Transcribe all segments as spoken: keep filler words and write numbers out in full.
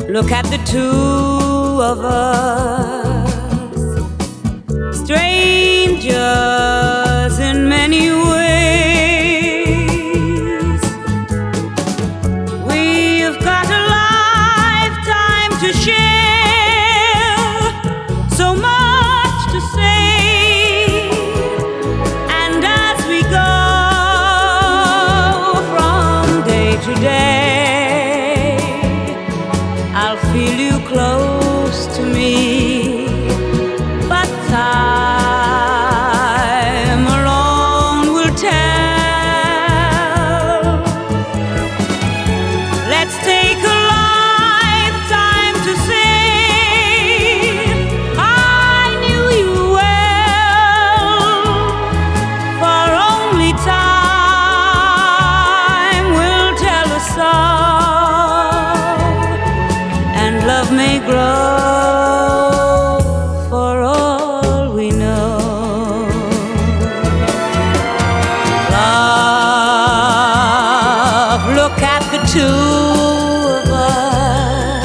Look at the two of us, strangers in many ways. We've got a lifetime to share, so much to say. And as we go from day to day, I'll feel you close to me, but time alone will tell. Let's take a lifetime to say I knew you well, for only time will tell us all. And love may grow for all we know. Love, look at the two of us,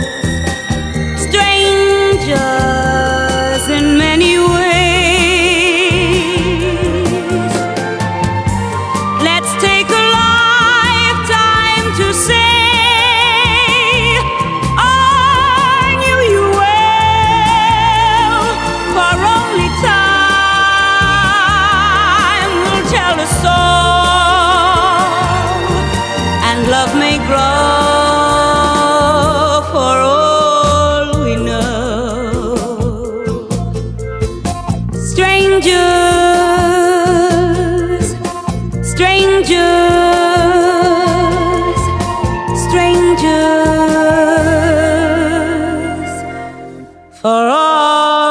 strangers in many ways. Let's take a lifetime to say love may grow for all we know. Strangers, strangers, strangers for all